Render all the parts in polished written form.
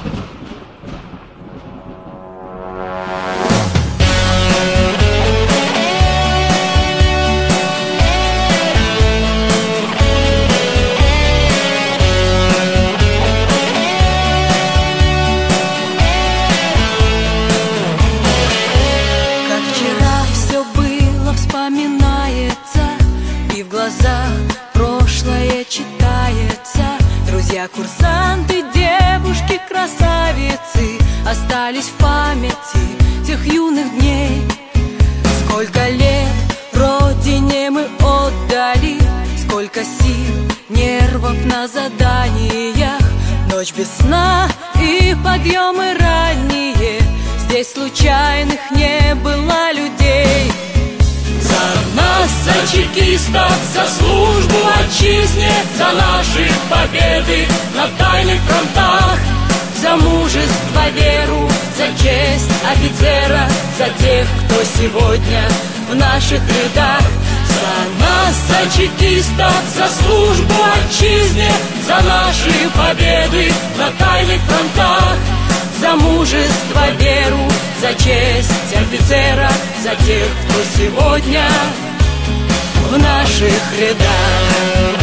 Прошлое читается. Друзья, курсанты, девушки, красавицы остались в памяти тех юных дней. Сколько лет родине мы отдали, сколько сил, нервов на заданиях. Ночь без сна и подъемы ранние, здесь случайных не было людей. За нас, за чекистов, за службу отчизне, за наши победы на тайных фронтах, за мужество, веру, за честь офицера, за тех, кто сегодня в наших рядах. За нас, за чекистов, за службу отчизне, за наши победы на тайных фронтах, за мужество, веру, за честь офицера, за тех, кто сегодня в наших рядах.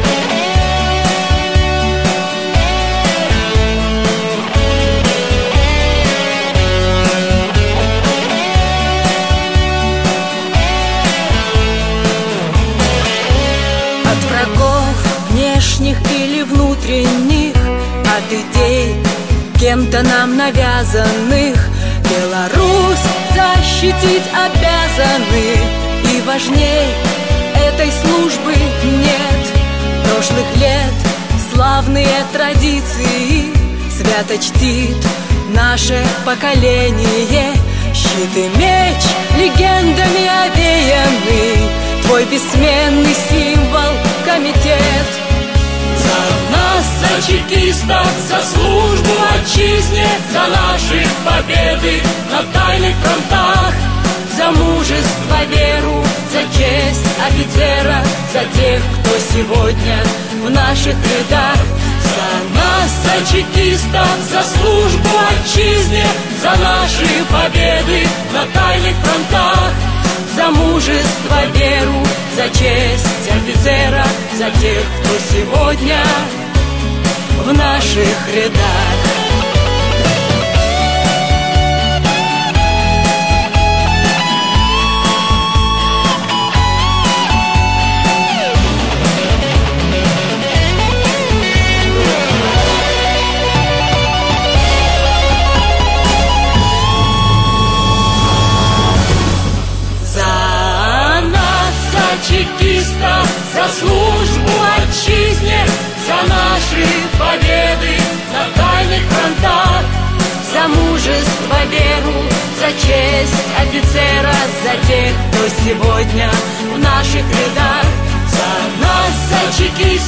От врагов внешних или внутренних, от идей, кем-то нам навязанных, Беларусь защитить обязаны. И важней этой службы нет. Прошлых лет славные традиции свято чтит наше поколение. Щит и меч легендами овеяны, твой бессменный символ — комитет. За нас, за чекистов, за службу отчизне, за наши победы на тайных фронтах, за мужество, веру, за честь офицера, за тех, кто сегодня в наших рядах. За нас, за чекистов, за службу отчизне, за наши победы на тайных фронтах, за мужество, веру, за честь офицера, за тех, кто сегодня в наших рядах. Чекистов, за службу отчизне, за наши победы на тайных фронтах, за мужество, веру, за честь офицера, за тех, кто сегодня в наших рядах. За нас, за чекистов,